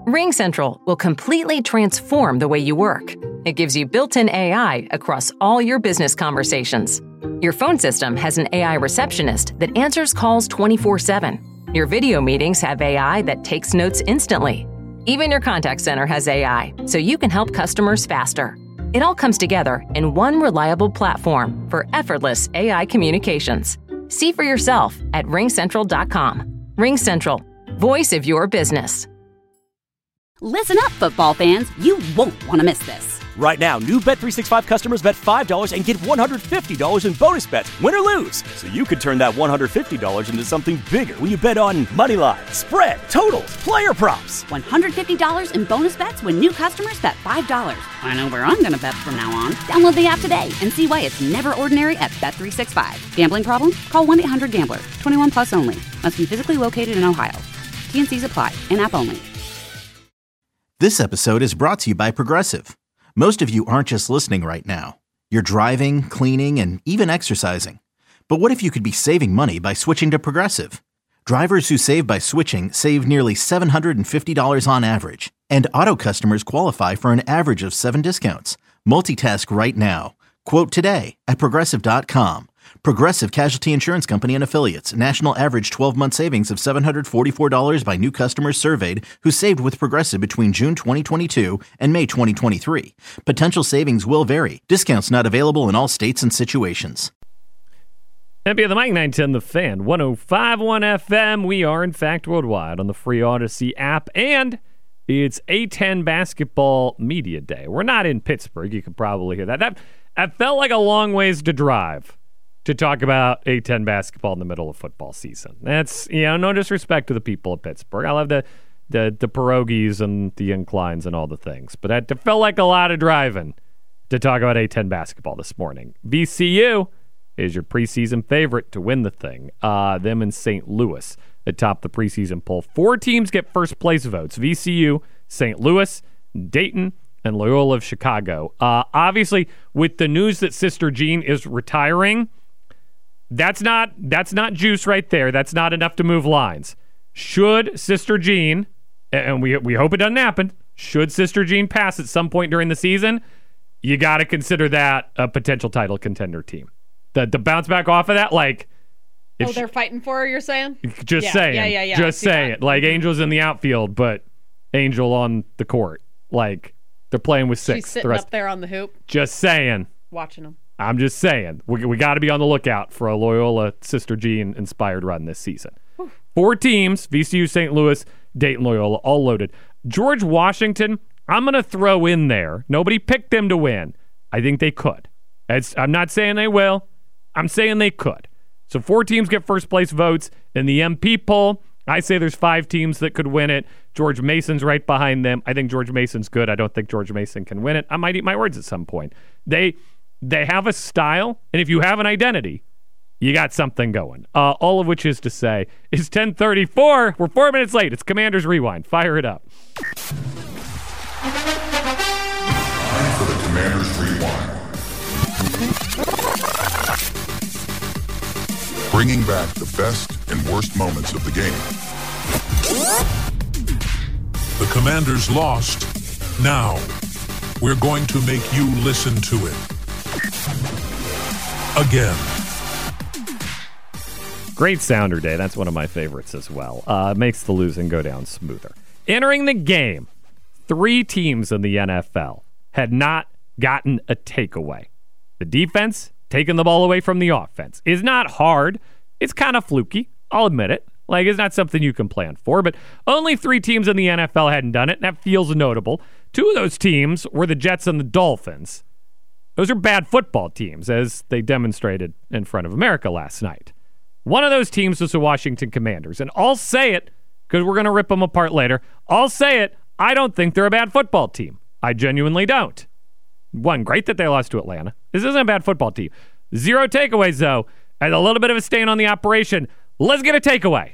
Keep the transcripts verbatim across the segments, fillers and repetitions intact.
RingCentral will completely transform the way you work. It gives you built-in A I across all your business conversations. Your phone system has an A I receptionist that answers calls twenty-four seven. Your video meetings have A I that takes notes instantly. Even your contact center has A I, so you can help customers faster. It all comes together in one reliable platform for effortless A I communications. See for yourself at ring central dot com. RingCentral, voice of your business. Listen up, football fans. You won't want to miss this. Right now, new Bet three sixty-five customers bet five dollars and get one hundred fifty dollars in bonus bets, win or lose. So you could turn that one hundred fifty dollars into something bigger when you bet on money line, spread, totals, player props. one hundred fifty dollars in bonus bets when new customers bet five dollars. I know where I'm going to bet from now on. Download the app today and see why it's never ordinary at Bet three sixty-five. Gambling problem? Call one eight hundred gambler. twenty-one plus only. Must be physically located in Ohio. T and C's apply. In-app only. This episode is brought to you by Progressive. Most of you aren't just listening right now. You're driving, cleaning, and even exercising. But what if you could be saving money by switching to Progressive? Drivers who save by switching save nearly seven hundred fifty dollars on average. And auto customers qualify for an average of seven discounts. Multitask right now. Quote today at Progressive dot com. Progressive Casualty Insurance Company and Affiliates. National average twelve-month savings of seven hundred forty-four dollars by new customers surveyed who saved with Progressive between June twenty twenty-two and May twenty twenty-three. Potential savings will vary. Discounts not available in all states and situations. M P of the Mike nine ten The Fan, one oh five point one F M. We are, in fact, worldwide on the free Odyssey app, and it's A ten Basketball Media Day. We're not in Pittsburgh. You can probably hear that. That, that felt like a long ways to drive to talk about A ten basketball in the middle of football season. That's, you know, no disrespect to the people of Pittsburgh. I love the the, the pierogies and the inclines and all the things, but that felt like a lot of driving to talk about A ten basketball this morning. V C U is your preseason favorite to win the thing. Uh, them and Saint Louis atop the preseason poll. Four teams get first place votes: V C U, Saint Louis, Dayton, and Loyola of Chicago. Uh, obviously, with the news that Sister Jean is retiring, That's not that's not juice right there. That's not enough to move lines. Should Sister Jean, and we we hope it doesn't happen, should Sister Jean pass at some point during the season, you got to consider that a potential title contender team. The the bounce back off of that, like, oh, they're fighting for her, you're saying? Just yeah, saying. Yeah, yeah, yeah. Just saying. That. Like, Angel's in the outfield, but Angel on the court. Like, they're playing with six. She's sitting the rest, up there on the hoop. Just saying. Watching them. I'm just saying, we we got to be on the lookout for a Loyola Sister Jean inspired run this season. Whew. Four teams: V C U, Saint Louis, Dayton, Loyola, all loaded. George Washington, I'm going to throw in there. Nobody picked them to win. I think they could. It's, I'm not saying they will. I'm saying they could. So four teams get first place votes in the M P poll. I say there's five teams that could win it. George Mason's right behind them. I think George Mason's good. I don't think George Mason can win it. I might eat my words at some point. They... They have a style, and if you have an identity, you got something going. Uh, all of which is to say, it's ten thirty-four. We're four minutes late. It's Commander's Rewind. Fire it up. Time for the Commander's Rewind. Bringing back the best and worst moments of the game. The Commanders lost. Now, we're going to make you listen to it. Again. Great sounder day. That's one of my favorites as well. Uh, makes the losing go down smoother. Entering the game, three teams in the N F L had not gotten a takeaway. The defense taking the ball away from the offense is not hard. It's kind of fluky. I'll admit it. Like, it's not something you can plan for, but only three teams in the N F L hadn't done it, and that feels notable. Two of those teams were the Jets and the Dolphins. Those are bad football teams, as they demonstrated in front of America last night. One of those teams was the Washington Commanders, and I'll say it, because we're going to rip them apart later. I'll say it, I don't think they're a bad football team. I genuinely don't. One, great that they lost to Atlanta. This isn't a bad football team. Zero takeaways, though, and a little bit of a stain on the operation. Let's get a takeaway.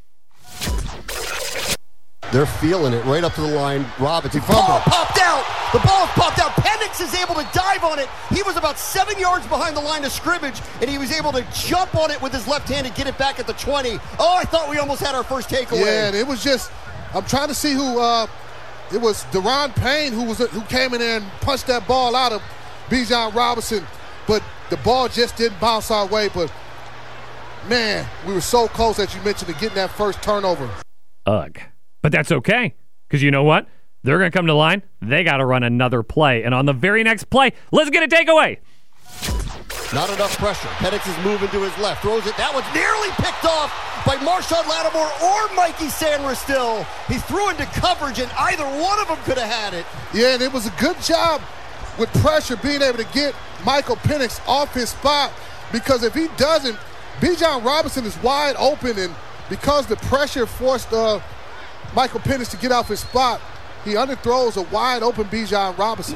They're feeling it right up to the line. Robinson ball popped out. The ball popped out. Penix is able to dive on it. He was about seven yards behind the line of scrimmage, and he was able to jump on it with his left hand and get it back at the twenty. Oh, I thought we almost had our first takeaway. Yeah, and it was just, I'm trying to see who uh, it was Deron Payne who was who came in there and punched that ball out of Bijan Robinson, but the ball just didn't bounce our way. But, man, we were so close, as you mentioned, to getting that first turnover. Ugh. But that's okay, because you know what? They're going to come to the line. They got to run another play. And on the very next play, let's get a takeaway. Not enough pressure. Penix is moving to his left. Throws it. That one's nearly picked off by Marshawn Lattimore or Mikey Sainristil. He threw into coverage, and either one of them could have had it. Yeah, and it was a good job with pressure being able to get Michael Penix off his spot, because if he doesn't, Bijan Robinson is wide open, and because the pressure forced uh, Michael Penix to get off his spot, he underthrows a wide open Bijan Robinson.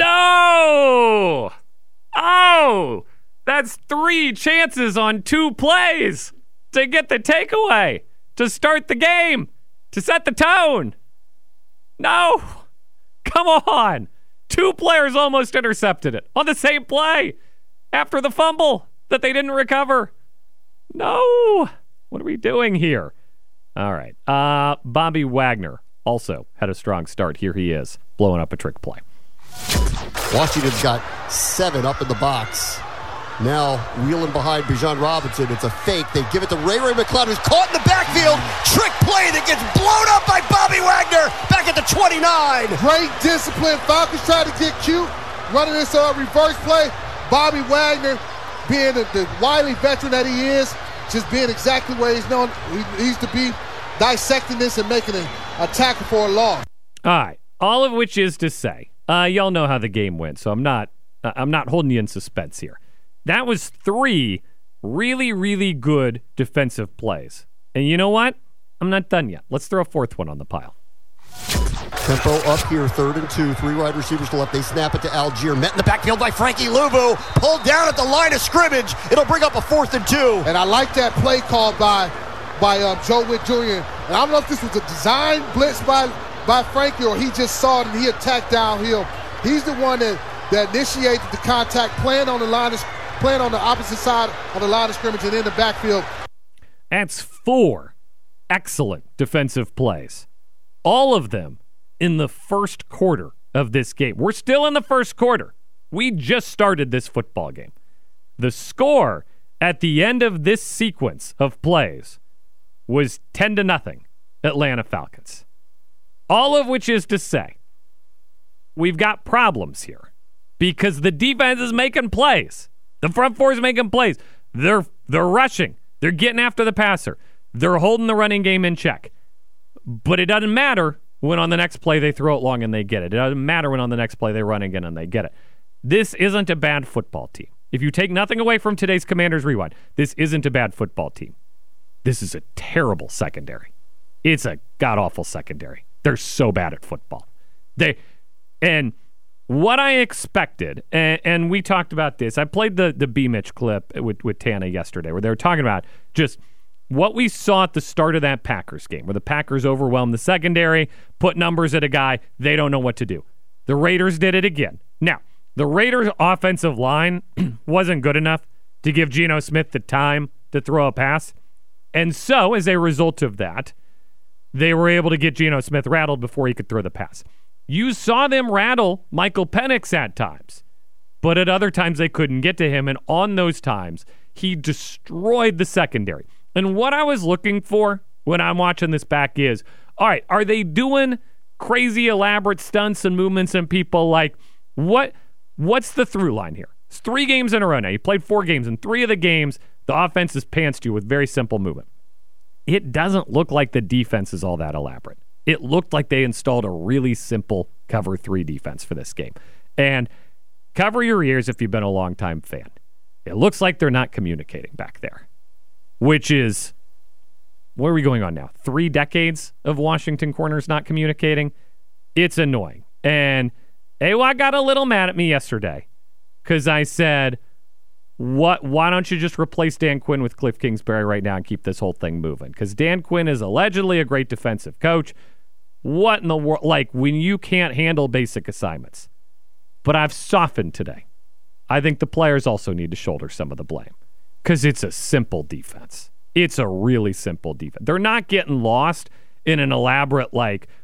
No! Oh! That's three chances on two plays to get the takeaway, to start the game, to set the tone. No! Come on! Two players almost intercepted it on the same play after the fumble that they didn't recover. No! What are we doing here? All right. Uh, Bobby Wagner also had a strong start. Here he is, blowing up a trick play. Washington's got seven up in the box. Now wheeling behind Bijan Robinson. It's a fake. They give it to Ray Ray McCloud, who's caught in the backfield. Trick play that gets blown up by Bobby Wagner back at the twenty-nine. Great discipline. Falcons trying to get cute, running this uh, reverse play. Bobby Wagner, being the, the wily veteran that he is, just being exactly where he's known he needs to be, dissecting this and making a, a tackle for a loss. All right. All of which is to say, uh, y'all know how the game went, so I'm not, uh, I'm not holding you in suspense here. That was three really, really good defensive plays. And you know what? I'm not done yet. Let's throw a fourth one on the pile. Tempo up here, third and two. Three wide receivers to left. They snap it to Algier. Met in the backfield by Frankie Luvu. Pulled down at the line of scrimmage. It'll bring up a fourth and two. And I like that play call by by uh, Joe Witt Junior And I don't know if this was a design blitz by, by Frankie or he just saw it and he attacked downhill. He's the one that, that initiated the contact, playing on the line of playing on the opposite side of the line of scrimmage and in the backfield. That's four excellent defensive plays. All of them in the first quarter of this game. We're still in the first quarter. We just started this football game. The score at the end of this sequence of plays was ten to nothing Atlanta Falcons. All of which is to say, we've got problems here because the defense is making plays. The front four is making plays. They're they're rushing. They're getting after the passer. They're holding the running game in check. But it doesn't matter when on the next play they throw it long and they get it. It doesn't matter when on the next play they run again and they get it. This isn't a bad football team. If you take nothing away from today's Commanders Rewind, this isn't a bad football team. This is a terrible secondary. It's a god-awful secondary. They're so bad at football. They and what I expected, and, and we talked about this. I played the the B. Mitch clip with, with Tana yesterday where they were talking about just what we saw at the start of that Packers game, where the Packers overwhelmed the secondary, put numbers at a guy, they don't know what to do. The Raiders did it again. Now, the Raiders' offensive line wasn't good enough to give Geno Smith the time to throw a pass. And so, as a result of that, they were able to get Geno Smith rattled before he could throw the pass. You saw them rattle Michael Penix at times, but at other times they couldn't get to him, and on those times, he destroyed the secondary. And what I was looking for when I'm watching this back is, all right, are they doing crazy elaborate stunts and movements and people like, what? what's the through line here? It's three games in a row now. You played four games. In three of the games, the offense has pantsed you with very simple movement. It doesn't look like the defense is all that elaborate. It looked like they installed a really simple cover three defense for this game. And cover your ears if you've been a longtime fan. It looks like they're not communicating back there, which is, what are we going on now? Three decades of Washington corners not communicating? It's annoying. And A W A got a little mad at me yesterday because I said, What? Why don't you just replace Dan Quinn with Cliff Kingsbury right now and keep this whole thing moving? Because Dan Quinn is allegedly a great defensive coach. What in the world? Like, when you can't handle basic assignments. But I've softened today. I think the players also need to shoulder some of the blame. Because it's a simple defense. It's a really simple defense. They're not getting lost in an elaborate, like,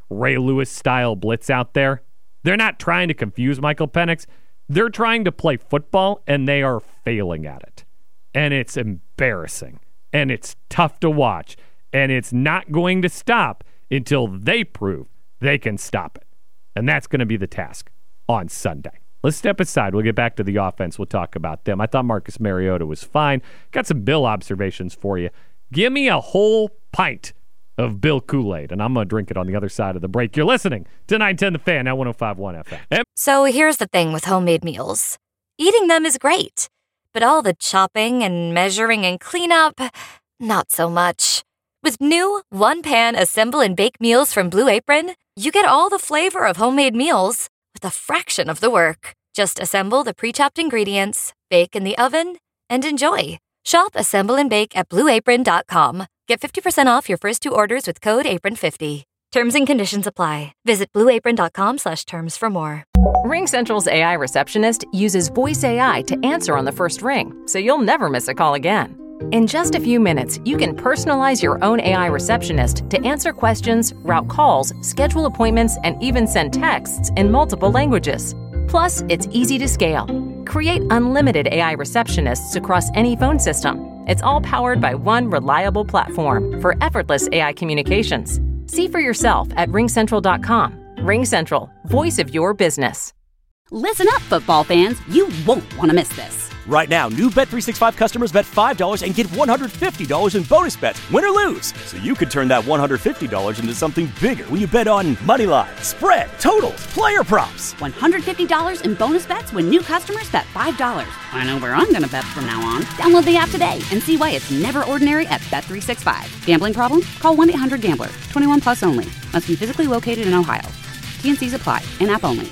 Ray Lewis-style blitz out there. They're not trying to confuse Michael Penix. They're trying to play football, and they are failing at it. And it's embarrassing, and it's tough to watch, and it's not going to stop until they prove they can stop it. And that's going to be the task on Sunday. Let's step aside. We'll get back to the offense. We'll talk about them. I thought Marcus Mariota was fine. Got some Bill observations for you. Give me a whole pint of Bill Kool-Aid, and I'm going to drink it on the other side of the break. You're listening to nine ten The Fan at one oh five point one F M. So here's the thing with homemade meals. Eating them is great, but all the chopping and measuring and cleanup, not so much. With new one-pan assemble and bake meals from Blue Apron, you get all the flavor of homemade meals with a fraction of the work. Just assemble the pre-chopped ingredients, bake in the oven, and enjoy. Shop, assemble, and bake at blue apron dot com. Get fifty percent off your first two orders with code apron fifty. Terms and conditions apply. Visit blue apron dot com slash terms for more. RingCentral's A I receptionist uses voice A I to answer on the first ring, so you'll never miss a call again. In just a few minutes, you can personalize your own A I receptionist to answer questions, route calls, schedule appointments, and even send texts in multiple languages. Plus, it's easy to scale. Create unlimited A I receptionists across any phone system. It's all powered by one reliable platform for effortless A I communications. See for yourself at ring central dot com. RingCentral, voice of your business. Listen up, football fans. You won't want to miss this. Right now, new Bet three sixty-five customers bet five dollars and get one hundred fifty dollars in bonus bets, win or lose. So you could turn that one hundred fifty dollars into something bigger when you bet on money line, spread, totals, player props. one hundred fifty dollars in bonus bets when new customers bet five dollars. I know where I'm going to bet from now on. Download the app today and see why it's never ordinary at Bet three sixty-five. Gambling problem? Call one eight hundred gambler. twenty-one plus only. Must be physically located in Ohio. T N Cs apply. In-app only.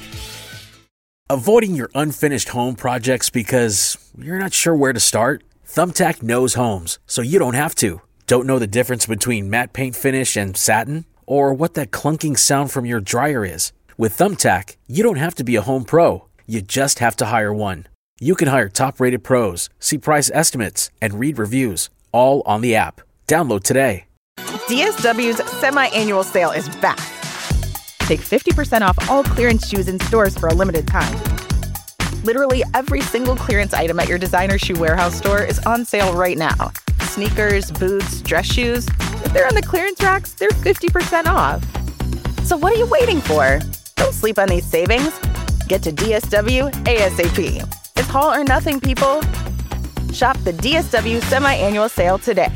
Avoiding your unfinished home projects because you're not sure where to start? Thumbtack knows homes, so you don't have to. Don't know the difference between matte paint finish and satin? Or what that clunking sound from your dryer is? With Thumbtack, you don't have to be a home pro. You just have to hire one. You can hire top-rated pros, see price estimates, and read reviews, all on the app. Download today. D S W's semi-annual sale is back. Take fifty percent off all clearance shoes in stores for a limited time. Literally every single clearance item at your designer shoe warehouse store is on sale right now. Sneakers, boots, dress shoes. If they're on the clearance racks, they're fifty percent off. So what are you waiting for? Don't sleep on these savings. Get to D S W ASAP. It's all or nothing, people. Shop the D S W semi-annual sale today.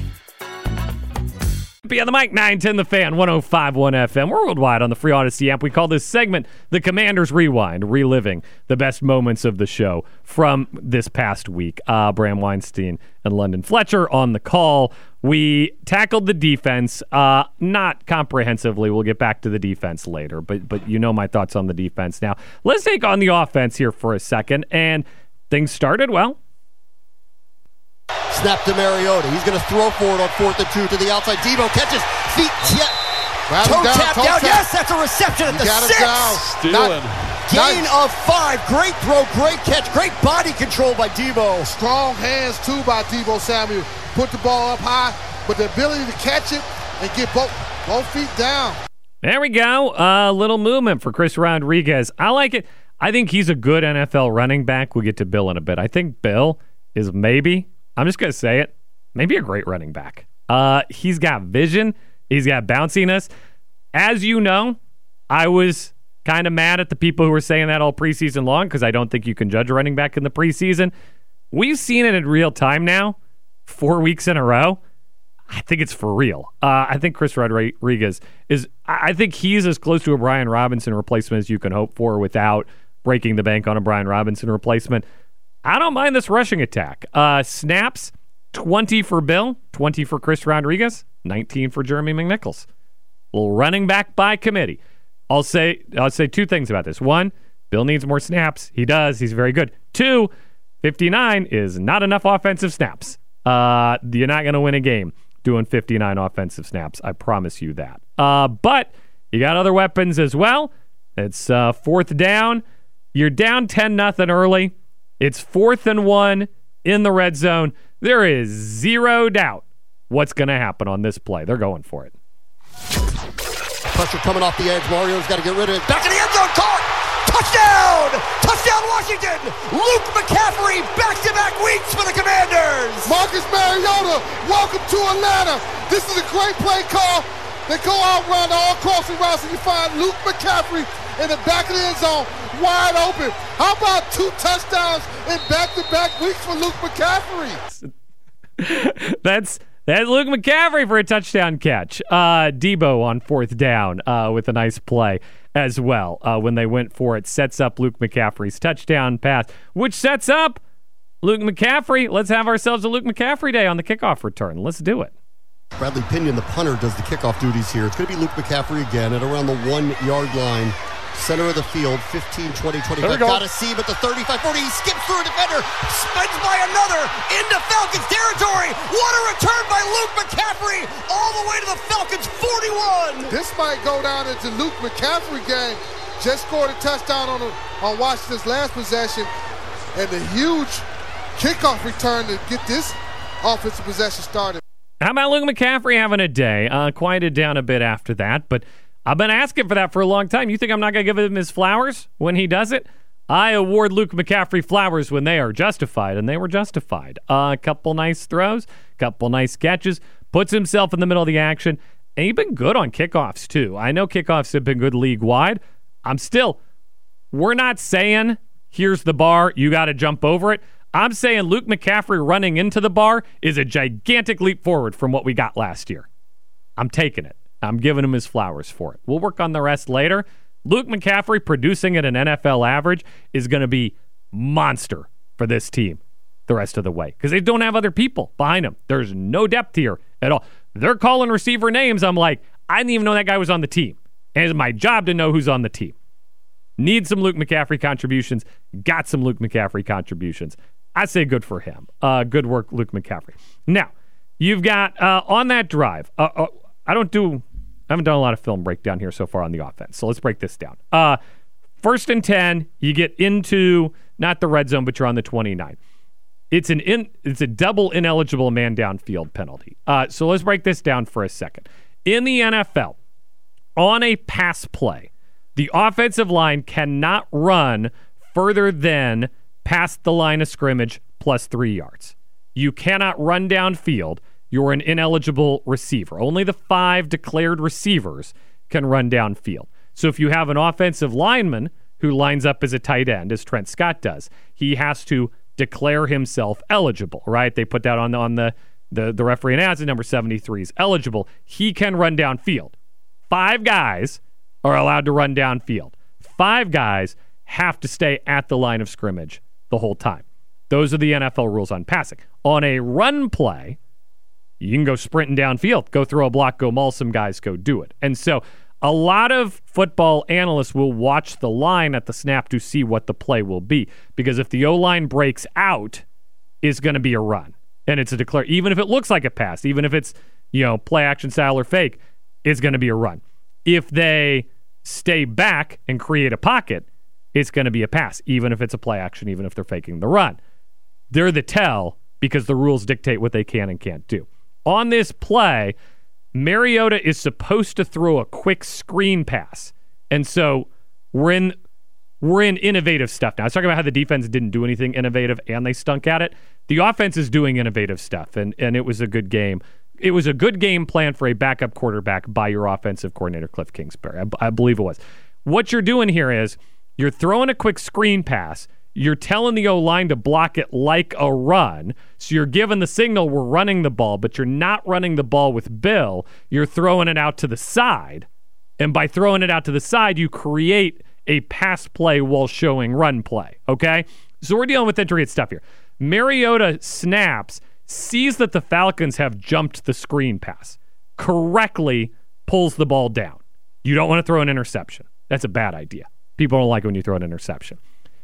Be on the mic, nine ten The Fan, one oh five point one F M. We're worldwide on the free Odyssey app. We call this segment the Commander's Rewind, reliving the best moments of the show from this past week. Uh, Bram Weinstein and London Fletcher on the call. We tackled the defense, uh, not comprehensively. We'll get back to the defense later, but but you know my thoughts on the defense now. Let's take on the offense here for a second, and things started well. Snap to Mariota. He's going to throw forward on fourth and two to the outside. Devo catches feet. Yet. Toe down, tap toe down. tap. Yes, that's a reception at You the got it six. down. Stealing. Gain of five. Great throw. Great catch. Great body control by Devo. Strong hands, too, by Devo Samuel. Put the ball up high, but the ability to catch it and get both, both feet down. There we go. A uh, little movement for Chris Rodriguez. I like it. I think he's a good N F L running back. We'll get to Bill in a bit. I think Bill is maybe, I'm just going to say it, maybe a great running back. Uh, he's got vision. He's got bounciness. As you know, I was kind of mad at the people who were saying that all preseason long because I don't think you can judge a running back in the preseason. We've seen it in real time now, four weeks in a row. I think it's for real. Uh, I think Chris Rodriguez is, I think he's as close to a Brian Robinson replacement as you can hope for without breaking the bank on a Brian Robinson replacement. I don't mind this rushing attack. Uh, snaps, twenty for Bill, twenty for Chris Rodriguez, nineteen for Jeremy McNichols. A little running back by committee. I'll say I'll say two things about this. One, Bill needs more snaps. He does. He's very good. Two, fifty-nine is not enough offensive snaps. Uh, you're not going to win a game doing fifty-nine offensive snaps. I promise you that. Uh, but you got other weapons as well. It's uh, fourth down. You're down ten nothing early. It's fourth and one in the red zone. There is zero doubt what's going to happen on this play. They're going for it. Pressure coming off the edge. Mario's got to get rid of it. Back in the end zone. Caught. Touchdown! Touchdown, Washington! Luke McCaffrey, back-to-back weeks for the Commanders! Marcus Mariota, welcome to Atlanta. This is a great play call. They go out, run all crossing routes, and you find Luke McCaffrey in the back of the end zone, wide open. How about two touchdowns in back-to-back weeks for Luke McCaffrey? That's that's Luke McCaffrey for a touchdown catch. Uh, Debo on fourth down uh, with a nice play as well. Uh, when they went for it, sets up Luke McCaffrey's touchdown pass, which sets up Luke McCaffrey. Let's have ourselves a Luke McCaffrey day on the kickoff return. Let's do it. Bradley Pinion, the punter, does the kickoff duties here. It's going to be Luke McCaffrey again at around the one-yard line. Center of the field, fifteen, twenty, twenty-five. Got to see, but the thirty-five, forty, he skips through a defender, spins by another, into Falcons territory. What a return by Luke McCaffrey, all the way to the Falcons, forty-one. This might go down into Luke McCaffrey game. Just scored a touchdown on, a, on Washington's last possession, and a huge kickoff return to get this offensive possession started. How about Luke McCaffrey having a day? Uh, quieted down a bit after that, but I've been asking for that for a long time. You think I'm not going to give him his flowers when he does it? I award Luke McCaffrey flowers when they are justified, and they were justified. A uh, couple nice throws, couple nice catches, puts himself in the middle of the action, and he's been good on kickoffs too. I know kickoffs have been good league-wide. I'm still, we're not saying, here's the bar, you got to jump over it. I'm saying Luke McCaffrey running into the bar is a gigantic leap forward from what we got last year. I'm taking it. I'm giving him his flowers for it. We'll work on the rest later. Luke McCaffrey producing at an N F L average is going to be monster for this team the rest of the way because they don't have other people behind him. There's no depth here at all. They're calling receiver names. I'm like, I didn't even know that guy was on the team. And it's my job to know who's on the team. Need some Luke McCaffrey contributions. Got some Luke McCaffrey contributions. I say good for him. Uh, good work, Luke McCaffrey. Now, you've got uh, on that drive, uh, uh, I don't do, I haven't done a lot of film breakdown here so far on the offense, so let's break this down. Uh, first and ten, you get into, not the red zone, but you're on the twenty-nine. It's an in, it's a double ineligible man downfield penalty. Uh, so let's break this down for a second. In the N F L, on a pass play, the offensive line cannot run further than past the line of scrimmage plus three yards. You cannot run downfield. You're an ineligible receiver. Only the five declared receivers can run downfield. So if you have an offensive lineman who lines up as a tight end, as Trent Scott does, he has to declare himself eligible, right? They put that on the, on the, the, the referee announced number seventy-three is eligible. He can run downfield. Five guys are allowed to run downfield. Five guys have to stay at the line of scrimmage the whole time. Those are the N F L rules on passing. On a run play, you can go sprinting downfield, go throw a block, go maul some guys, go do it. And so a lot of football analysts will watch the line at the snap to see what the play will be. Because if the O-line breaks out, it's going to be a run. And it's a declare. Even if it looks like a pass, even if it's, you know, play action style or fake, it's going to be a run. If they stay back and create a pocket, it's going to be a pass, even if it's a play action, even if they're faking the run. They're the tell because the rules dictate what they can and can't do. On this play, Mariota is supposed to throw a quick screen pass. And so we're in we're in innovative stuff now. I was talking about how the defense didn't do anything innovative and they stunk at it. The offense is doing innovative stuff, and, and it was a good game. It was a good game plan for a backup quarterback by your offensive coordinator, Cliff Kingsbury. I, I believe it was. What you're doing here is you're throwing a quick screen pass. You're telling the O-line to block it like a run. So you're giving the signal we're running the ball, but you're not running the ball with Bill. You're throwing it out to the side. And by throwing it out to the side, you create a pass play while showing run play. Okay? So we're dealing with intricate stuff here. Mariota snaps, sees that the Falcons have jumped the screen pass, correctly pulls the ball down. You don't want to throw an interception. That's a bad idea. People don't like it when you throw an interception.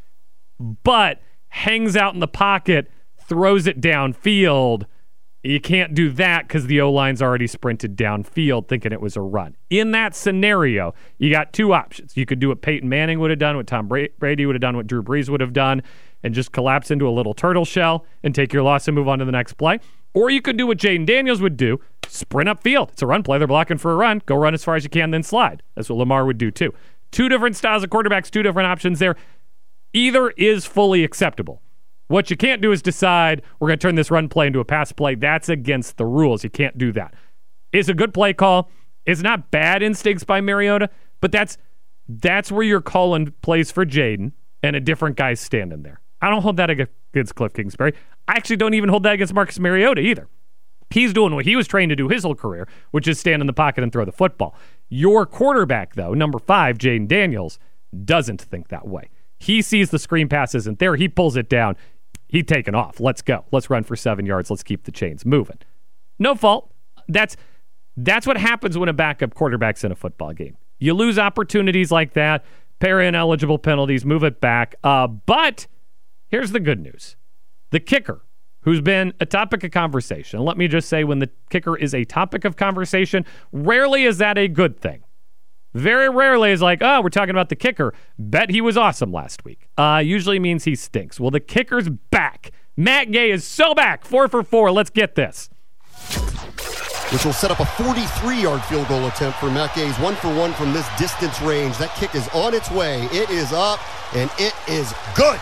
But hangs out in the pocket, throws it downfield. You can't do that because the O-line's already sprinted downfield thinking it was a run. In that scenario, you got two options. You could do what Peyton Manning would have done, what Tom Brady would have done, what Drew Brees would have done, and just collapse into a little turtle shell and take your loss and move on to the next play. Or you could do what Jaden Daniels would do, sprint up field. It's a run play. They're blocking for a run. Go run as far as you can, then slide. That's what Lamar would do too. Two different styles of quarterbacks, two different options there. Either is fully acceptable. What you can't do is decide we're going to turn this run play into a pass play. That's against the rules. You can't do that. It's a good play call. It's not bad instincts by Mariota, but that's that's where you're calling plays for Jaden and a different guy standing there. I don't hold that against Cliff Kingsbury. I actually don't even hold that against Marcus Mariota either. He's doing what he was trained to do his whole career, which is stand in the pocket and throw the football. Your quarterback, though, number five, Jaden Daniels, doesn't think that way. He sees the screen pass isn't there. He pulls it down. He's taking off. Let's go. Let's run for seven yards. Let's keep the chains moving. No fault. That's that's what happens when a backup quarterback's in a football game. You lose opportunities like that, pair ineligible penalties, move it back. Uh, but here's the good news. The kicker, who's been a topic of conversation. Let me just say, when the kicker is a topic of conversation, rarely is that a good thing. Very rarely is like, oh, we're talking about the kicker. Bet he was awesome last week. Uh, usually means he stinks. Well, the kicker's back. Matt Gay is so back. Four for four. Let's get this. Which will set up a forty-three-yard field goal attempt for Matt Gay's one for one from this distance range. That kick is on its way. It is up, and it is good.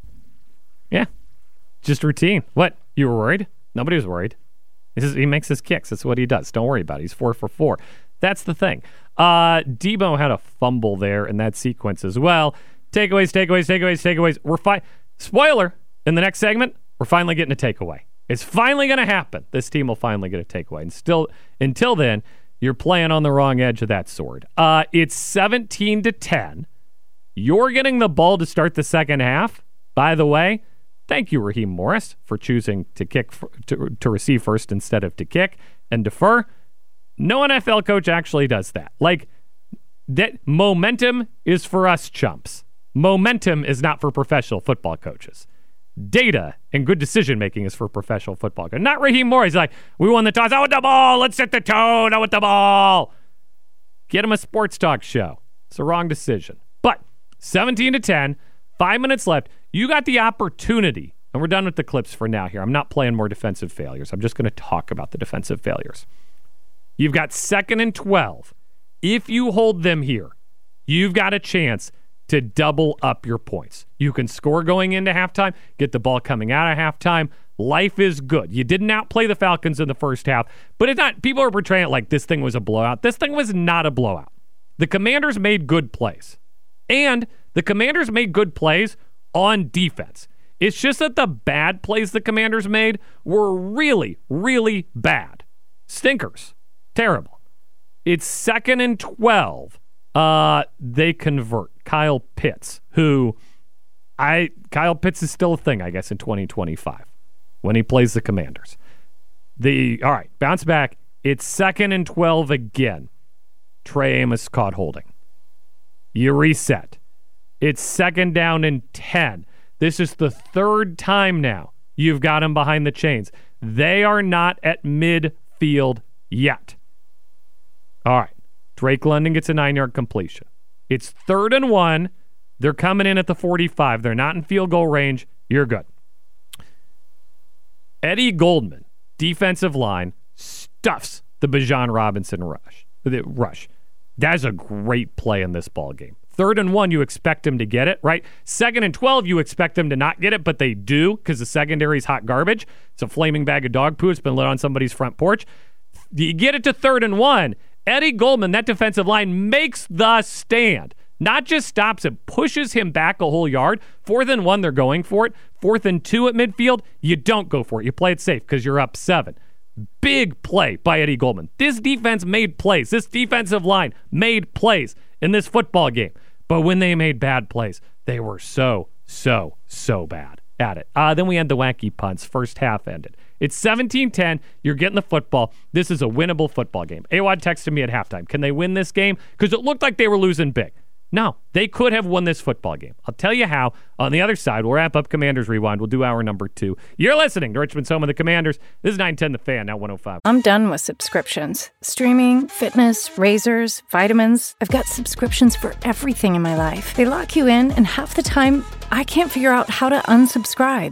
Yeah. Just routine. What? You were worried? Nobody was worried. This is, he makes his kicks. That's what he does. Don't worry about it. He's four for four. That's the thing. Uh, Debo had a fumble there in that sequence as well. Takeaways, takeaways, takeaways, takeaways. We're fine. Spoiler, in the next segment, we're finally getting a takeaway. It's finally going to happen. This team will finally get a takeaway. And still, until then, you're playing on the wrong edge of that sword. Uh, it's seventeen to ten. You're getting the ball to start the second half. By the way, thank you, Raheem Morris, for choosing to kick for, to, to receive first instead of to kick and defer. No N F L coach actually does that. Like, that momentum is for us chumps. Momentum is not for professional football coaches. Data and good decision-making is for professional football coaches. Not Raheem Morris. He's like, we won the toss. Out with the ball. Let's set the tone. Out with the ball. Get him a sports talk show. It's a wrong decision. But seventeen to ten, five minutes left. You got the opportunity, and we're done with the clips for now here. I'm not playing more defensive failures. I'm just going to talk about the defensive failures. You've got second and twelve. If you hold them here, you've got a chance to double up your points. You can score going into halftime, get the ball coming out of halftime. Life is good. You didn't outplay the Falcons in the first half, but it's not. People are portraying it like this thing was a blowout. This thing was not a blowout. The Commanders made good plays, and the Commanders made good plays on defense. It's just that the bad plays the Commanders made were really, really bad. Stinkers. Terrible. It's second and twelve. Uh, they convert. Kyle Pitts, who I Kyle Pitts is still a thing, I guess, in twenty twenty-five when he plays the Commanders. The all right, bounce back. It's second and twelve again. Trey Amos caught holding. You reset. It's second down and ten. This is the third time now you've got him behind the chains. They are not at midfield yet. All right. Drake London gets a nine-yard completion. It's third and one. They're coming in at the forty-five. They're not in field goal range. You're good. Eddie Goldman, defensive line, stuffs the Bijan Robinson rush. The rush. That's a great play in this ball game. Third and one, you expect him to get it, right? Second and twelve, you expect them to not get it, but they do because the secondary is hot garbage. It's a flaming bag of dog poo. It's been lit on somebody's front porch. You get it to third and one. Eddie Goldman, that defensive line, makes the stand. Not just stops it, pushes him back a whole yard. Fourth and one, they're going for it. Fourth and two at midfield, you don't go for it. You play it safe because you're up seven. Big play by Eddie Goldman. This defense made plays. This defensive line made plays in this football game. But when they made bad plays, they were so, so, so bad at it. Uh, then we had the wacky punts. First half ended. It's seventeen ten. You're getting the football. This is a winnable football game. A W A D texted me at halftime. Can they win this game? Because it looked like they were losing big. No, they could have won this football game. I'll tell you how. On the other side, we'll wrap up Commanders Rewind. We'll do hour number two. You're listening to Richmond's Home of the Commanders. This is nine ten The Fan, now one oh five. I'm done with subscriptions. Streaming, fitness, razors, vitamins. I've got subscriptions for everything in my life. They lock you in, and half the time, I can't figure out how to unsubscribe.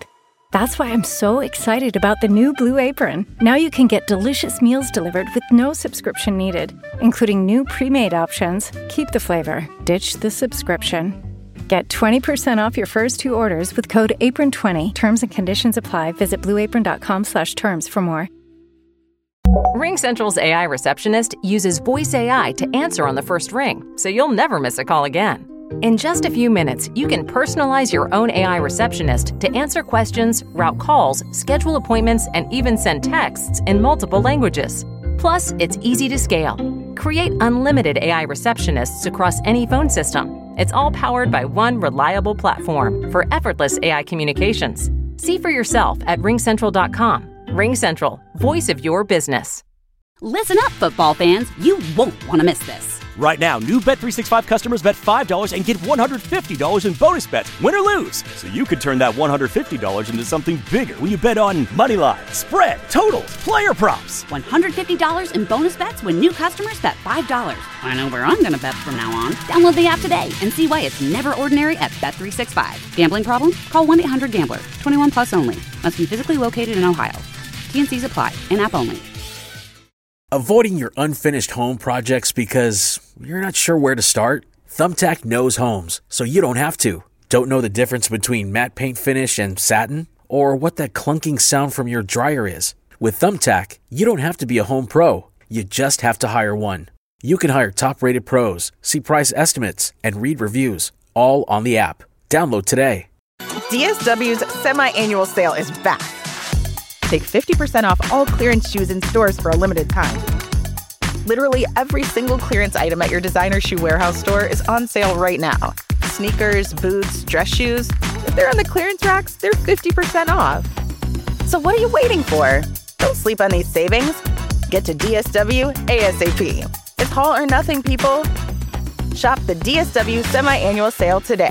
That's why I'm so excited about the new Blue Apron. Now you can get delicious meals delivered with no subscription needed, including new pre-made options. Keep the flavor, ditch the subscription. Get twenty percent off your first two orders with code apron twenty. Terms and conditions apply. Visit blueapron.com slash terms for more. RingCentral's A I receptionist uses voice A I to answer on the first ring, so you'll never miss a call again. In just a few minutes, you can personalize your own A I receptionist to answer questions, route calls, schedule appointments, and even send texts in multiple languages. Plus, it's easy to scale. Create unlimited A I receptionists across any phone system. It's all powered by one reliable platform for effortless A I communications. See for yourself at ring central dot com. RingCentral, voice of your business. Listen up, football fans. You won't want to miss this. Right now, new Bet three sixty-five customers bet five dollars and get one hundred fifty dollars in bonus bets, win or lose. So you could turn that one hundred fifty dollars into something bigger when you bet on money line, spread, totals, player props. one hundred fifty dollars in bonus bets when new customers bet five dollars. I know where I'm going to bet from now on. Download the app today and see why it's never ordinary at Bet three sixty-five. Gambling problem? Call one eight hundred gambler. twenty-one plus only. Must be physically located in Ohio. T N Cs apply. In-app only. Avoiding your unfinished home projects because you're not sure where to start? Thumbtack knows homes, so you don't have to. Don't know the difference between matte paint finish and satin? Or what that clunking sound from your dryer is? With Thumbtack, you don't have to be a home pro. You just have to hire one. You can hire top-rated pros, see price estimates, and read reviews, all on the app. Download today. D S W's semi-annual sale is back. Take fifty percent off all clearance shoes in stores for a limited time. Literally every single clearance item at your designer shoe warehouse store is on sale right now. Sneakers, boots, dress shoes. If they're on the clearance racks, they're fifty percent off. So what are you waiting for? Don't sleep on these savings. Get to D S W ASAP. It's haul or nothing, people. Shop the D S W semi-annual sale today.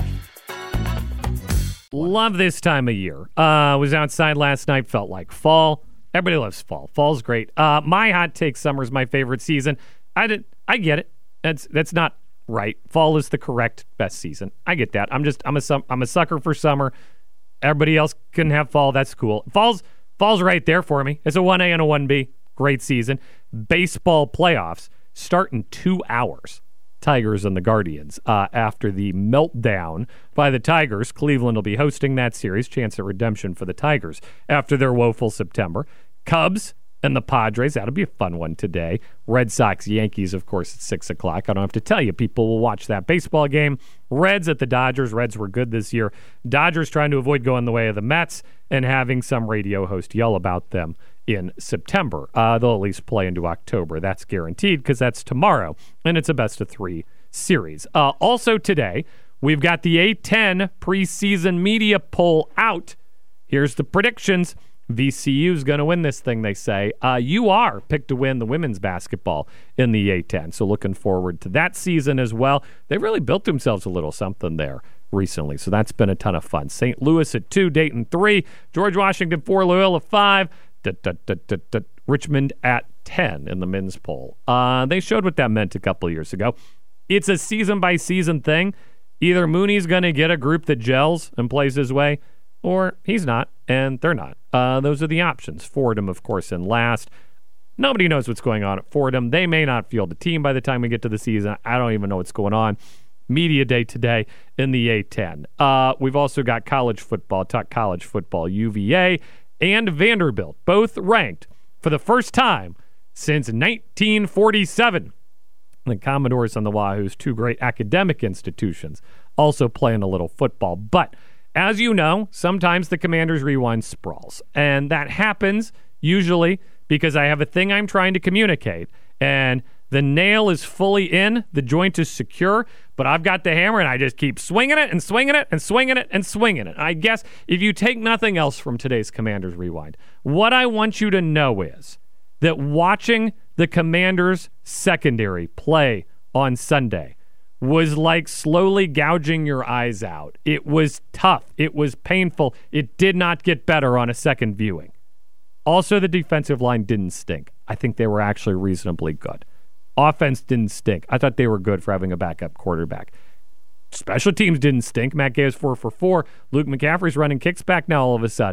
Love this time of year. Uh, was outside last night, felt like fall. Everybody loves fall. Fall's great. Uh, my hot take, summer's my favorite season. I did, I get it. That's that's not right. Fall is the correct best season. I get that. I'm just I'm a I'm a sucker for summer. Everybody else can have fall. That's cool. Fall's fall's right there for me. It's a one A and a one B. Great season. Baseball playoffs start in two hours. Tigers and the Guardians. Uh, after the meltdown by the Tigers, Cleveland will be hosting that series. Chance at redemption for the Tigers after their woeful September. Cubs and the Padres. That'll be a fun one today. Red Sox, Yankees, of course, at six o'clock. I don't have to tell you. People will watch that baseball game. Reds at the Dodgers. Reds were good this year. Dodgers trying to avoid going the way of the Mets and having some radio host yell about them in September. Uh, they'll at least play into October. That's guaranteed because that's tomorrow, and it's a best-of-three series. Uh, also today, we've got the A ten preseason media poll out. Here's the predictions. V C U's going to win this thing, they say. Uh, U R picked to win the women's basketball in the A ten, so looking forward to that season as well. They really built themselves a little something there recently, so that's been a ton of fun. Saint Louis at two, Dayton three, George Washington four, Loyola five, da, da, da, da, da, Richmond at ten in the men's poll. Uh, they showed what that meant a couple years ago. It's a season-by-season thing. Either Mooney's going to get a group that gels and plays his way, or he's not, and they're not. Uh, those are the options. Fordham, of course, in last. Nobody knows what's going on at Fordham. They may not field a team by the time we get to the season. I don't even know what's going on. Media day today in the A ten. Uh, we've also got college football, talk college football, U V A and Vanderbilt, both ranked for the first time since nineteen forty-seven. The Commodores and the Wahoos, two great academic institutions, also playing a little football. But as you know, sometimes the Commanders Rewind sprawls. And that happens usually because I have a thing I'm trying to communicate. And the nail is fully in, the joint is secure, but I've got the hammer and I just keep swinging it and swinging it and swinging it and swinging it. I guess if you take nothing else from today's Commanders Rewind, what I want you to know is that watching the Commanders secondary play on Sunday was like slowly gouging your eyes out. It was tough. It was painful. It did not get better on a second viewing. Also, the defensive line didn't stink. I think they were actually reasonably good. Offense didn't stink. I thought they were good for having a backup quarterback. Special teams didn't stink. Matt Gay is four for four. Luke McCaffrey's running kicks back now all of a sudden.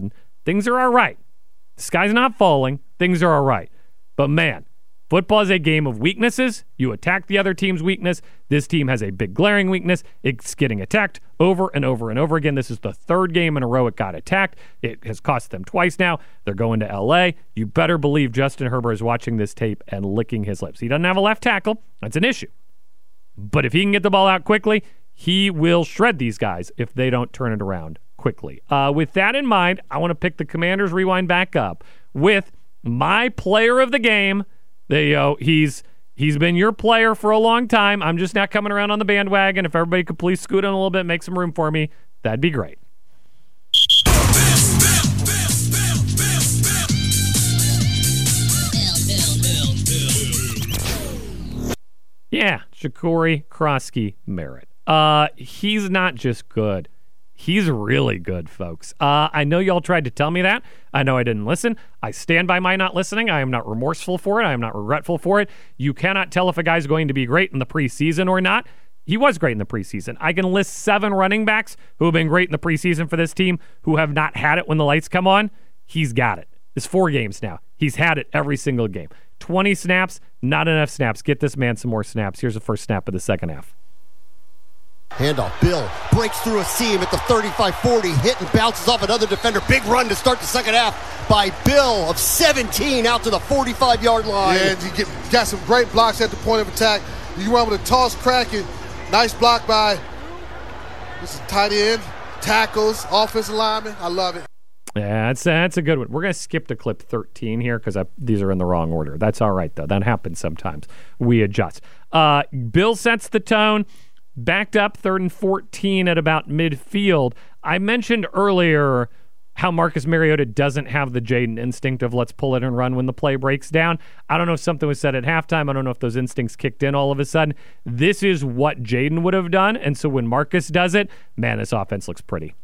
Things are all right. The sky's not falling. Things are all right. But man, football is a game of weaknesses. You attack the other team's weakness. This team has a big glaring weakness. It's getting attacked over and over and over again. This is the third game in a row it got attacked. It has cost them twice now. They're going to L A. You better believe Justin Herbert is watching this tape and licking his lips. He doesn't have a left tackle. That's an issue. But if he can get the ball out quickly, he will shred these guys if they don't turn it around quickly. Uh, with that in mind, I want to pick the Commanders rewind back up with my player of the game. There you go. He's he's been your player for a long time. I'm just not coming around on the bandwagon. If everybody could please scoot in a little bit, make some room for me, that'd be great. Yeah, Shakori Krosky Merritt. Uh, he's not just good. He's really good, folks. Uh, I know y'all tried to tell me that. I know I didn't listen. I stand by my not listening. I am not remorseful for it. I am not regretful for it. You cannot tell if a guy's going to be great in the preseason or not. He was great in the preseason. I can list seven running backs who have been great in the preseason for this team who have not had it when the lights come on. He's got it. It's four games now. He's had it every single game. twenty snaps, not enough snaps. Get this man some more snaps. Here's the first snap of the second half. Handoff. Bill breaks through a seam at the thirty-five forty. Hit and bounces off another defender. Big run to start the second half by Bill of seventeen out to the forty-five-yard line. Yeah, and you get, got some great blocks at the point of attack. You were able to toss Kraken. Nice block by this is tight end, tackles, offensive lineman. I love it. Yeah, that's, that's a good one. We're going to skip to clip thirteen here because these are in the wrong order. That's all right, though. That happens sometimes. We adjust. Uh, Bill sets the tone. Backed up third and fourteen at about midfield. I mentioned earlier how Marcus Mariota doesn't have the Jaden instinct of let's pull it and run when the play breaks down. I don't know if something was said at halftime. I don't know if those instincts kicked in all of a sudden. This is what Jaden would have done, and so when Marcus does it, man, this offense looks pretty.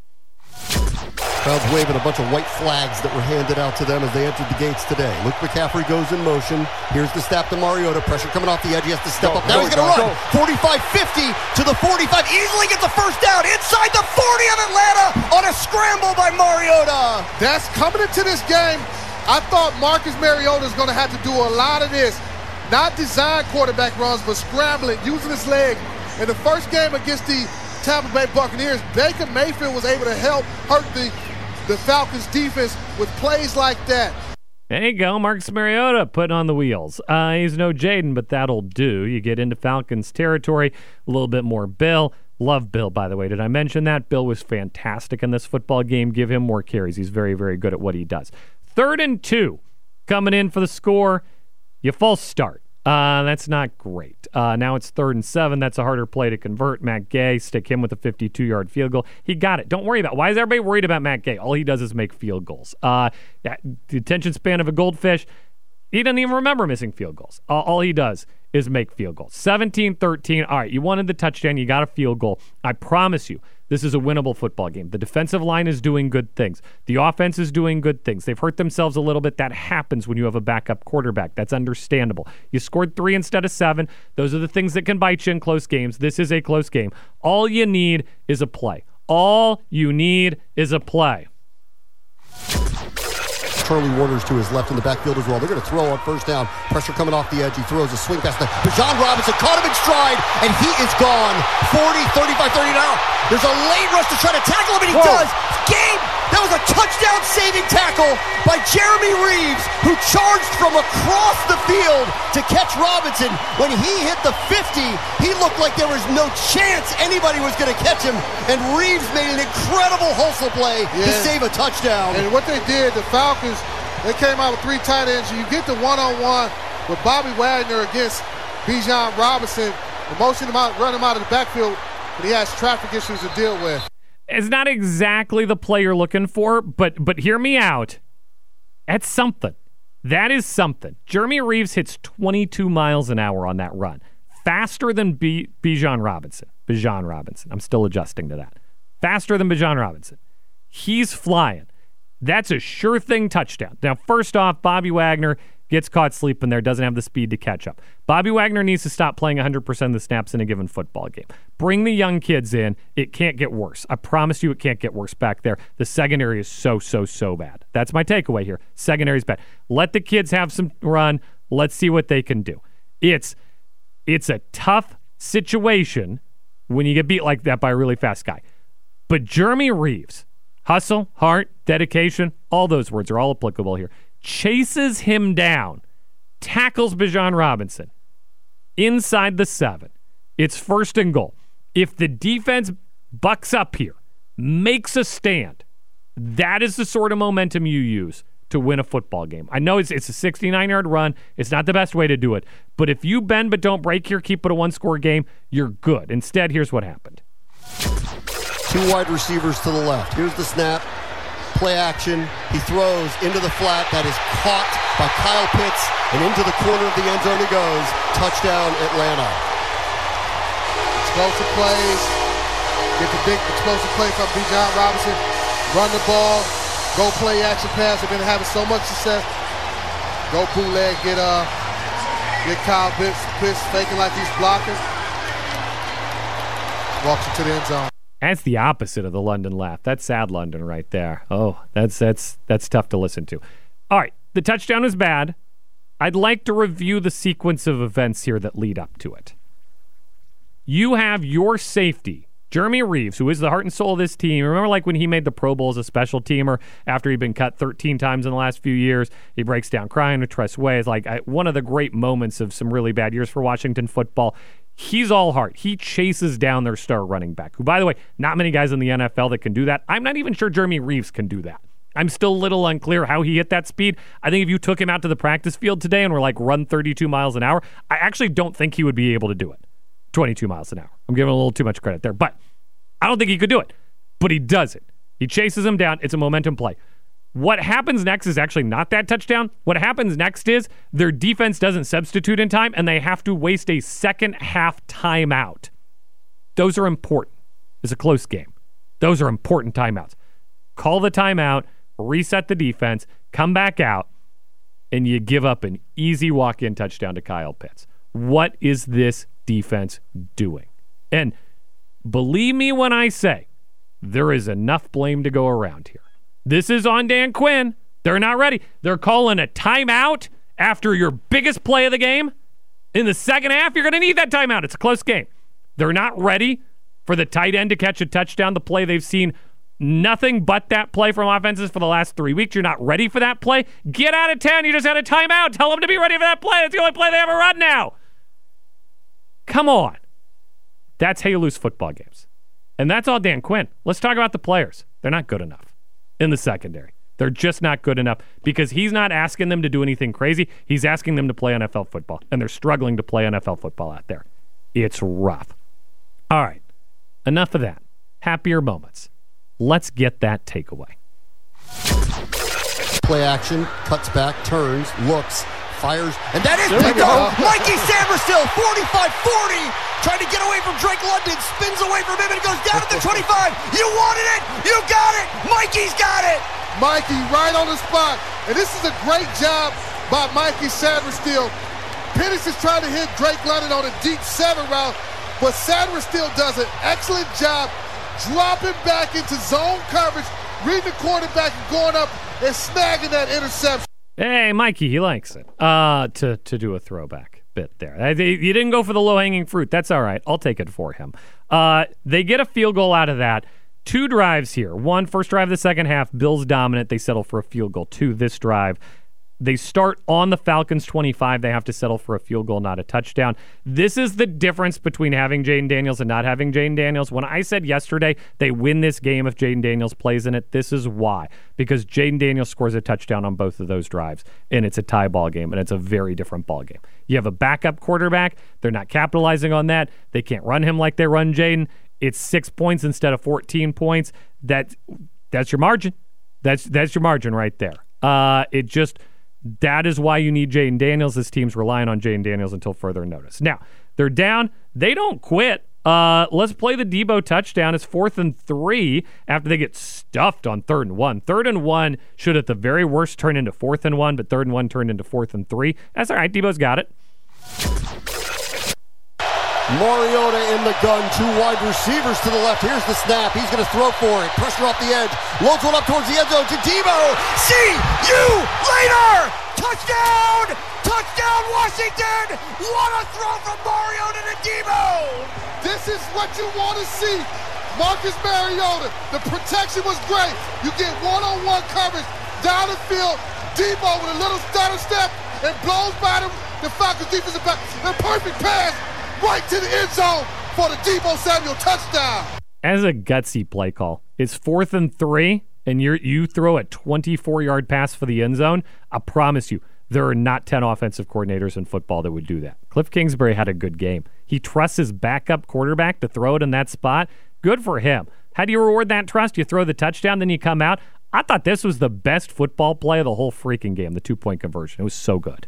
Crowd's waving a bunch of white flags that were handed out to them as they entered the gates today. Luke McCaffrey goes in motion. Here's the snap to Mariota. Pressure coming off the edge. He has to step go, up. Now go, he's going to run. forty-five fifty to the forty-five. Easily gets the first down inside the forty of Atlanta on a scramble by Mariota. That's coming into this game. I thought Marcus Mariota is going to have to do a lot of this. Not design quarterback runs, but scrambling, using his leg. In the first game against the Tampa Bay Buccaneers, Baker Mayfield was able to help hurt the the Falcons defense with plays like that. There you go, Marcus Mariota putting on the wheels. Uh, he's no Jaden, but that'll do. You get into Falcons territory, a little bit more Bill. Love Bill, by the way. Did I mention that? Bill was fantastic in this football game. Give him more carries. He's very, very good at what he does. Third and two, coming in for the score. You false start. Uh, that's not great. Uh, now it's third and seven. That's a harder play to convert. Matt Gay, stick him with a fifty-two-yard field goal. He got it. Don't worry about it. Why is everybody worried about Matt Gay? All he does is make field goals. Uh, the attention span of a goldfish, he doesn't even remember missing field goals. All, all he does is make field goals. seventeen thirteen. All right, you wanted the touchdown. You got a field goal. I promise you, this is a winnable football game. The defensive line is doing good things. The offense is doing good things. They've hurt themselves a little bit. That happens when you have a backup quarterback. That's understandable. You scored three instead of seven. Those are the things that can bite you in close games. This is a close game. All you need is a play. All you need is a play. Charlie Warner's to his left in the backfield as well. They're going to throw on first down. Pressure coming off the edge. He throws a swing pass. Bijan Robinson caught him in stride, and he is gone. forty, thirty-five, thirty now. There's a late rush to try to tackle him, and he Whoa. does. Game! That was a touchdown-saving tackle by Jeremy Reeves, who charged from across the field to catch Robinson. When he hit the fifty, he looked like there was no chance anybody was going to catch him, and Reeves made an incredible hustle play yeah. to save a touchdown. And what they did, the Falcons, they came out with three tight ends. You get the one-on-one with Bobby Wagner against Bijan Robinson, motion him out, run him out of the backfield, but he has traffic issues to deal with. It's not exactly the play you're looking for, but but hear me out. That's something. That is something. Jeremy Reeves hits twenty-two miles an hour on that run. Faster than B- Bijan Robinson. Bijan Robinson. I'm still adjusting to that. Faster than Bijan Robinson. He's flying. That's a sure thing touchdown. Now, first off, Bobby Wagner, gets caught sleeping there, doesn't have the speed to catch up. Bobby Wagner needs to stop playing one hundred percent of the snaps in a given football game. Bring the young kids in. It can't get worse. I promise you it can't get worse back there. The secondary is so, so, so bad. That's my takeaway here. Secondary's bad. Let the kids have some run. Let's see what they can do. It's it's a tough situation when you get beat like that by a really fast guy. But Jeremy Reaves, hustle, heart, dedication, all those words are all applicable here, chases him down, tackles Bijan Robinson inside the seven. It's first and goal. If the defense bucks up here, makes a stand, that is the sort of momentum you use to win a football game. I know it's it's a sixty-nine-yard run. It's not the best way to do it. But if you bend but don't break here, keep it a one-score game, you're good. Instead, here's what happened. Two wide receivers to the left. Here's the snap. Play action. He throws into the flat. That is caught by Kyle Pitts. And into the corner of the end zone he goes. Touchdown, Atlanta. Explosive plays. Get the big explosive play from Bijan Robinson. Run the ball. Go play action pass. They've been having so much success. Go bootleg. Get uh, get Kyle Pitts, Pitts faking like he's blocking. Walks into the end zone. That's the opposite of the London laugh. That's sad London right there. Oh, that's that's that's tough to listen to. All right, the touchdown is bad. I'd like to review the sequence of events here that lead up to it. You have your safety, Jeremy Reaves, who is the heart and soul of this team. Remember like when he made the Pro Bowl as a special teamer after he'd been cut thirteen times in the last few years? He breaks down crying with Tress Way. It's like I, one of the great moments of some really bad years for Washington football. He's all heart. He chases down their star running back, who, by the way, not many guys in the N F L that can do that. I'm not even sure Jeremy Reaves can do that. I'm still a little unclear how he hit that speed. I think if you took him out to the practice field today and were like, run thirty-two miles an hour, I actually don't think he would be able to do it. twenty-two miles an hour. I'm giving him a little too much credit there, but I don't think he could do it. But he does it. He chases him down. It's a momentum play. What happens next is actually not that touchdown. What happens next is their defense doesn't substitute in time, and they have to waste a second half timeout. Those are important. It's a close game. Those are important timeouts. Call the timeout, reset the defense, come back out, and you give up an easy walk-in touchdown to Kyle Pitts. What is this defense doing? And believe me when I say there is enough blame to go around here. This is on Dan Quinn. They're not ready. They're calling a timeout after your biggest play of the game. In the second half, you're going to need that timeout. It's a close game. They're not ready for the tight end to catch a touchdown, the play they've seen nothing but that play from offenses for the last three weeks. You're not ready for that play. Get out of town. You just had a timeout. Tell them to be ready for that play. It's the only play they ever run now. Come on. That's how you lose football games. And that's all Dan Quinn. Let's talk about the players. They're not good enough in the secondary. They're just not good enough because he's not asking them to do anything crazy. He's asking them to play N F L football, and they're struggling to play N F L football out there. It's rough. All right, enough of that. Happier moments. Let's get that takeaway. Play action, cuts back, turns, looks, fires, and that is picked up. Mikey Sainristil, forty-five forty, trying to get away from Drake London, spins away from him, and goes down at the twenty-five. You wanted it, you got it, Mikey's got it. Mikey right on the spot, and this is a great job by Mikey Sainristil. Penix is trying to hit Drake London on a deep seven route, but Sainristil does an excellent job dropping back into zone coverage, reading the quarterback and going up and snagging that interception. Hey, Mikey, he likes it. Uh, to, to do a throwback bit there. You didn't go for the low-hanging fruit. That's all right. I'll take it for him. Uh, they get a field goal out of that. Two drives here. One, first drive of the second half, Bills dominant. They settle for a field goal. Two, this drive. They start on the Falcons twenty-five. They have to settle for a field goal, not a touchdown. This is the difference between having Jayden Daniels and not having Jayden Daniels. When I said yesterday they win this game if Jayden Daniels plays in it, this is why. Because Jayden Daniels scores a touchdown on both of those drives, and it's a tie ball game, and it's a very different ball game. You have a backup quarterback. They're not capitalizing on that. They can't run him like they run Jayden. It's six points instead of fourteen points. That, that's your margin. That's, that's your margin right there. Uh, it just... That is why you need Jayden Daniels. This team's relying on Jayden Daniels until further notice. Now, they're down. They don't quit. Uh, let's play the Debo touchdown. It's fourth and three after they get stuffed on third and one. Third and one should at the very worst turn into fourth and one, but third and one turned into fourth and three. That's all right. Debo's got it. Mariota in the gun, two wide receivers to the left. Here's the snap. He's going to throw for it. Pressure off the edge. Loads one up towards the end zone to Debo. See you later! Touchdown! Touchdown, Washington! What a throw from Mariota to Debo! This is what you want to see. Marcus Mariota. The protection was great. You get one-on-one coverage down the field. Debo with a little stutter step and blows by them. The Falcons defensive back. The perfect pass right to the end zone for the Debo Samuel touchdown. As a gutsy play call, it's fourth and three, and you you throw a twenty-four-yard pass for the end zone. I promise you, there are not ten offensive coordinators in football that would do that. Cliff Kingsbury had a good game. He trusts his backup quarterback to throw it in that spot. Good for him. How do you reward that trust? You throw the touchdown, then you come out. I thought this was the best football play of the whole freaking game, the two-point conversion. It was so good.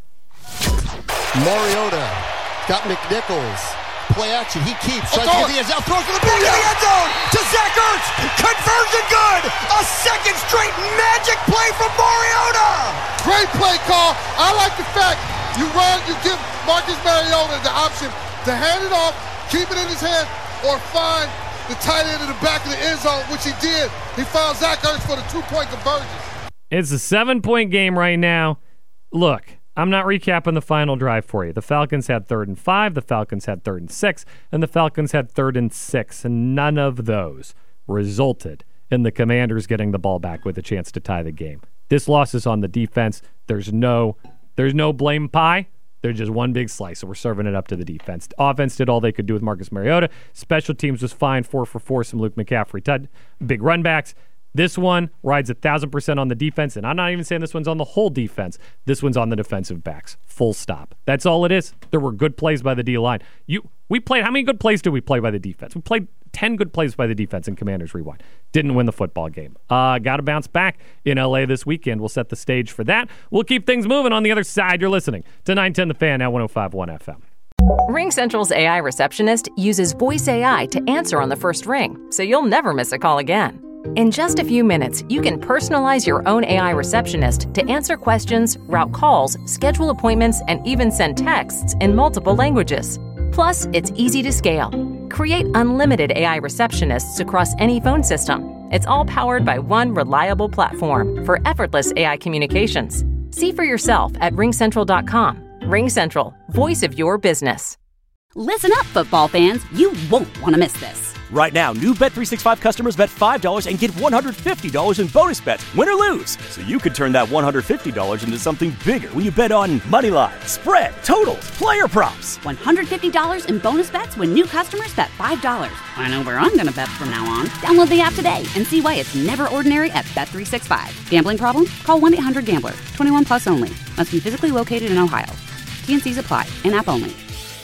Mariota got McNichols. Play action. He keeps. Tries to get the end zone. Throws to the back of the end zone to Zach Ertz. Conversion good. A second straight magic play from Mariota. Great play call. I like the fact you run, you give Marcus Mariota the option to hand it off, keep it in his hand, or find the tight end in the back of the end zone, which he did. He found Zach Ertz for the two-point conversion. It's a seven-point game right now. Look, I'm not recapping the final drive for you. The Falcons had third and five, the Falcons had third and six, and the Falcons had third and six, and none of those resulted in the Commanders getting the ball back with a chance to tie the game. This loss is on the defense. There's no, there's no blame pie. There's just one big slice, so we're serving it up to the defense. Offense did all they could do with Marcus Mariota. Special teams was fine, four for four, some Luke McCaffrey, tud, big run backs. This one rides a thousand percent on the defense, and I'm not even saying this one's on the whole defense. This one's on the defensive backs. Full stop. That's all it is. There were good plays by the D-line. You, we played, how many good plays did we play by the defense? We played ten good plays by the defense in Commanders Rewind. Didn't win the football game. Uh, got to bounce back in L A this weekend. We'll set the stage for that. We'll keep things moving on the other side. You're listening to nine ten The Fan at one oh five point one F M. RingCentral's A I receptionist uses voice A I to answer on the first ring, so you'll never miss a call again. In just a few minutes, you can personalize your own A I receptionist to answer questions, route calls, schedule appointments, and even send texts in multiple languages. Plus, it's easy to scale. Create unlimited A I receptionists across any phone system. It's all powered by one reliable platform for effortless A I communications. See for yourself at ring central dot com. RingCentral, voice of your business. Listen up, football fans. You won't want to miss this. Right now, new Bet three sixty-five customers bet five dollars and get one hundred fifty dollars in bonus bets, win or lose. So you could turn that one hundred fifty dollars into something bigger when you bet on money line, spread, totals, player props. one hundred fifty dollars in bonus bets when new customers bet five dollars. I know where I'm going to bet from now on. Download the app today and see why it's never ordinary at Bet three sixty-five. Gambling problem? Call one eight hundred gambler. twenty-one plus only. Must be physically located in Ohio. T N Cs apply. In-app only.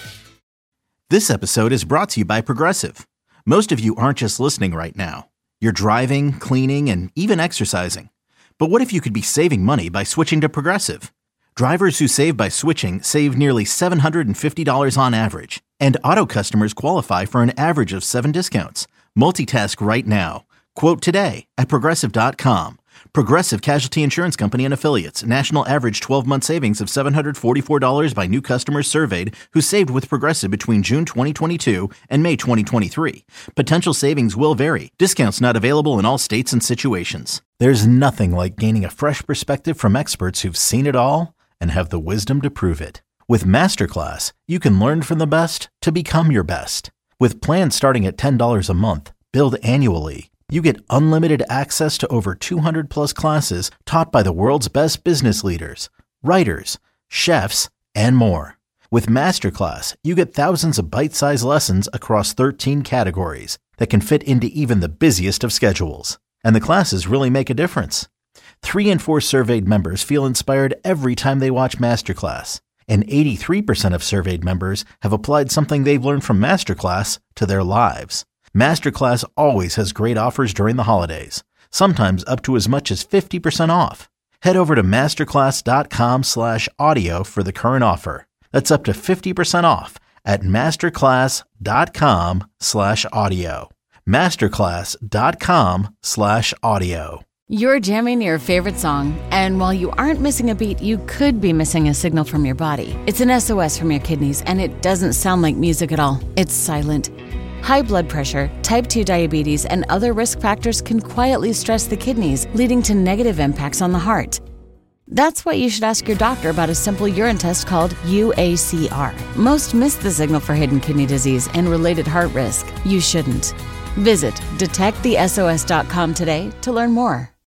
This episode is brought to you by Progressive. Most of you aren't just listening right now. You're driving, cleaning, and even exercising. But what if you could be saving money by switching to Progressive? Drivers who save by switching save nearly seven hundred fifty dollars on average. And auto customers qualify for an average of seven discounts. Multitask right now. Quote today at Progressive dot com. Progressive Casualty Insurance Company and Affiliates. National average twelve-month savings of seven hundred forty-four dollars by new customers surveyed who saved with Progressive between June twenty twenty-two and May twenty twenty-three. Potential savings will vary. Discounts not available in all states and situations. There's nothing like gaining a fresh perspective from experts who've seen it all and have the wisdom to prove it. With Masterclass, you can learn from the best to become your best. With plans starting at ten dollars a month, billed annually, you get unlimited access to over two hundred plus classes taught by the world's best business leaders, writers, chefs, and more. With Masterclass, you get thousands of bite-sized lessons across thirteen categories that can fit into even the busiest of schedules. And the classes really make a difference. Three in four surveyed members feel inspired every time they watch Masterclass. And eighty-three percent of surveyed members have applied something they've learned from Masterclass to their lives. Masterclass always has great offers during the holidays, sometimes up to as much as fifty percent off. Head over to masterclass dot com slash audio for the current offer. That's up to fifty percent off at masterclass.com slash audio. Masterclass.com slash audio. You're jamming your favorite song, and while you aren't missing a beat, you could be missing a signal from your body. It's an S O S from your kidneys, and it doesn't sound like music at all. It's silent. High blood pressure, type two diabetes, and other risk factors can quietly stress the kidneys, leading to negative impacts on the heart. That's why you should ask your doctor about a simple urine test called U A C R. Most miss the signal for hidden kidney disease and related heart risk. You shouldn't. Visit detect the S O S dot com today to learn more.